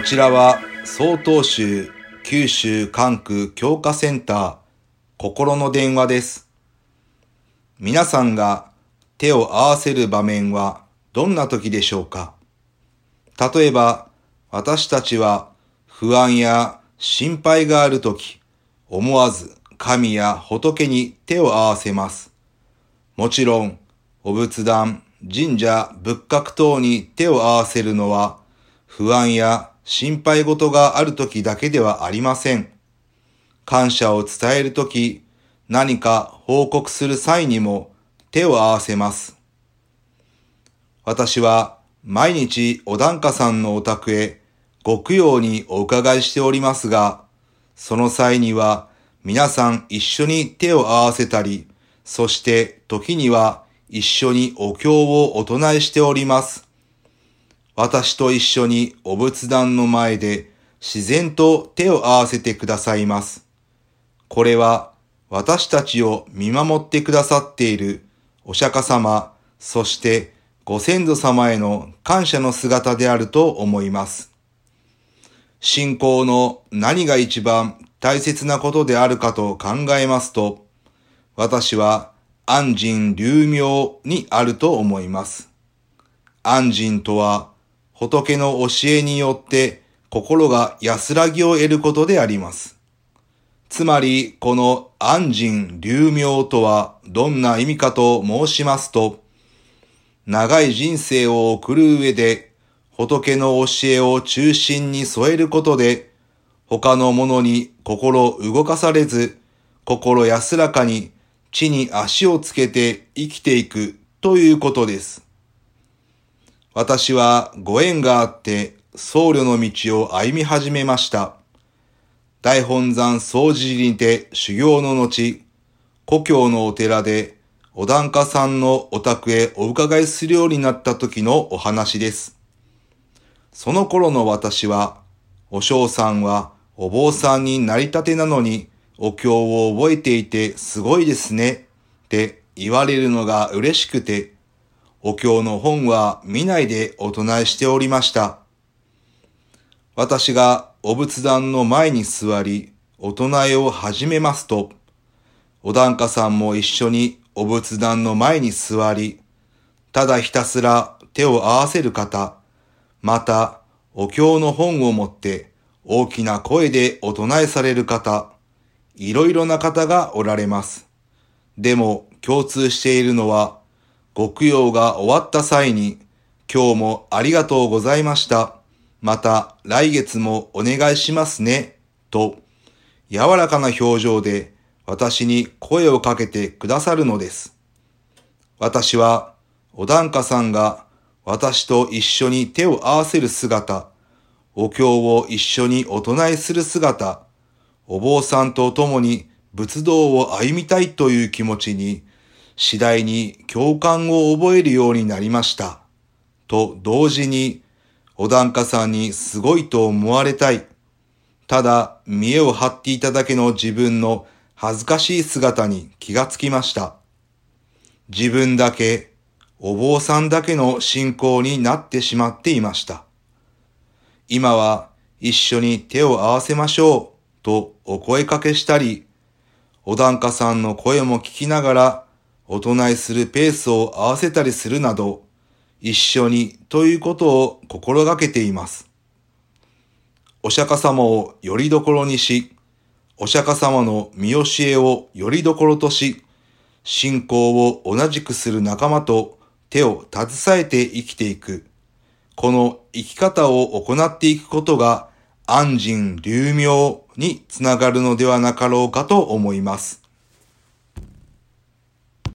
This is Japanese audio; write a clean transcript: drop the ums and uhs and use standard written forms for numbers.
ちらは曹洞宗九州管区教化センター心の電話です。皆さんが手を合わせる場面はどんな時でしょうか？例えば私たちは不安や心配がある時、思わず神や仏に手を合わせます。もちろんお仏壇、神社、仏閣等に手を合わせるのは不安や心配事がある時だけではありません。感謝を伝えるとき、何か報告する際にも手を合わせます。私は毎日お檀家さんのお宅へご供養にお伺いしておりますが、その際には皆さん一緒に手を合わせたり、そして時には一緒にお経をお唱えしております。私と一緒にお仏壇の前で自然と手を合わせてくださいます。これは私たちを見守ってくださっているお釈迦様、そしてご先祖様への感謝の姿であると思います。信仰の何が一番大切なことであるかと考えますと、私は安心立命にあると思います。安心とは仏の教えによって心が安らぎを得ることであります。つまりこの安心立命とはどんな意味かと申しますと、長い人生を送る上で仏の教えを中心に添えることで、他のものに心動かされず、心安らかに地に足をつけて生きていくということです。私はご縁があって僧侶の道を歩み始めました。大本山総持寺にて修行の後、故郷のお寺でお檀家さんのお宅へお伺いするようになった時のお話です。その頃の私は、お嬢さんはお坊さんになりたてなのにお経を覚えていてすごいですねって言われるのが嬉しくて、お経の本は見ないでお唱えしておりました。私がお仏壇の前に座り、お唱えを始めますと、お檀家さんも一緒にお仏壇の前に座り、ただひたすら手を合わせる方、またお経の本を持って大きな声でお唱えされる方、いろいろな方がおられます。でも共通しているのは、ご供養が終わった際に、今日もありがとうございました。また来月もお願いしますね。と、柔らかな表情で私に声をかけてくださるのです。私は、お檀家さんが私と一緒に手を合わせる姿、お経を一緒にお唱えする姿、お坊さんと共に仏道を歩みたいという気持ちに、次第に共感を覚えるようになりました。と同時に、お檀家さんにすごいと思われたい。ただ見栄を張っていただけの自分の恥ずかしい姿に気がつきました。自分だけ、お坊さんだけの信仰になってしまっていました。今は一緒に手を合わせましょうとお声かけしたり、お檀家さんの声も聞きながらお唱えするペースを合わせたりするなど、一緒にということを心がけています。お釈迦様をよりどころにし、お釈迦様の見教えをよりどころとし、信仰を同じくする仲間と手を携えて生きていく。この生き方を行っていくことが安心立命につながるのではなかろうかと思います。